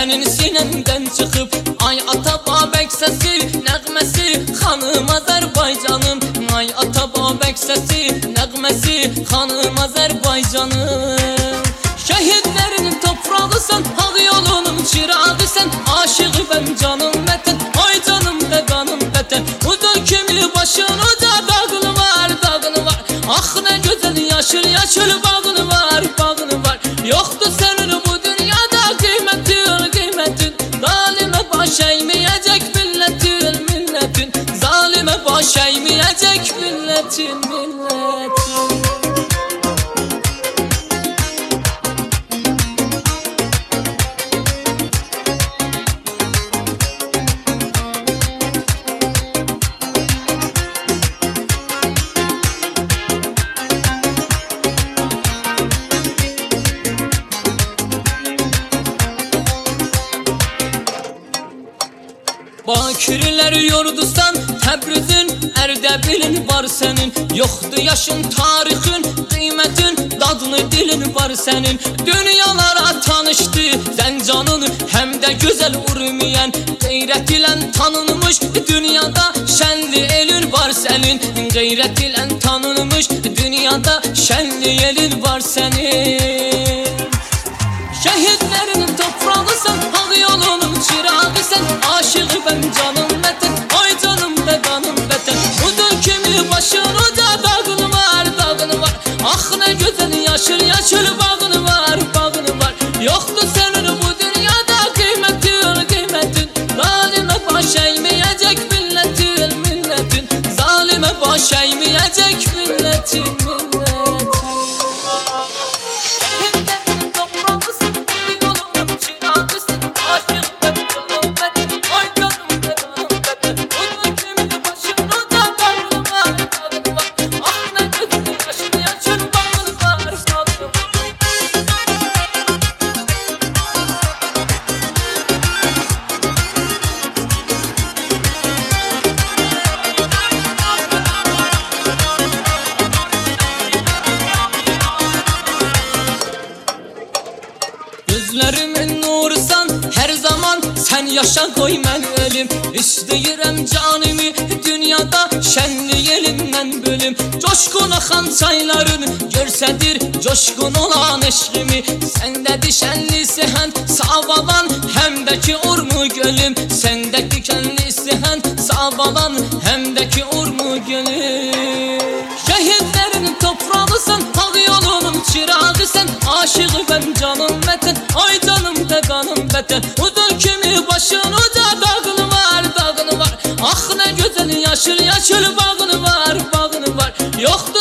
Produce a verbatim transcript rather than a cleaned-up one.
senin sinenden çıkıp ay ata babek sesi nəğməsi xanım Azərbaycanım. Ay ata babek sesi nəğməsi xanım Azərbaycanım. Şehitlerinin toprağısan, hak yolunun çırağısan, aşığı ben canım vətən, ay canım da qanım vətən. Udur kimi başınıza dağını var, dağını var. Ah ne güzel yaşıl yaşıl bağını var, bağını var. Yoktu senin bu dünyada kıymetin, kıymetin. Zalime baş eğmeyecek milletin, milletin. Zalime baş eğmeyecek milletin, milletin. Bakirler yurdusan Təbrizin, Ərdəbilin var senin. Yoktu yaşın, tarixin, kıymetin, dadını dilin var senin. Dünyalara tanıştı Zəncanın, hem de güzel urmiyen. Gayret ile tanınmış dünyada şenli elin var senin. Gayret ile tanınmış dünyada şenli elin var senin. Şehitlerinin toprağısan, hak yolunun çırağısan, aşığı ben canım vətən, ay canım da qanım vətən. Udur kimi başınıza dağını var, dağını var. Ah ne güzel yaşıl yaşıl bağını var, bağını var. Yoktu senin bu dünyada kıymetin, kıymetin. Zalime baş eğmeyecek milletin, milletin. Zalime baş eğmeyecek milletin, milletin. Gözlerimin nurusan, her zaman sen yaşa koy mən ölüm. İstəyirəm canımı dünyada şenliyelim mən bölüm. Coşkun axan çayların görsədir coşkun olan eşqimi. Səndədir şənlisi hən sağbalan, həm də ki urmu gölüm. Səndədir şənlisi hən sağbalan, həm də ki urmu gölüm. Şehitlerin toprağısan, hak yolunun çırağısan, aşığı ben canım vətən, ay canım da qanım vətən. Udur kimi başınıza dağını var, dağını var. Ah ne güzel yaşıl yaşıl bağını var, bağını var. Yoktu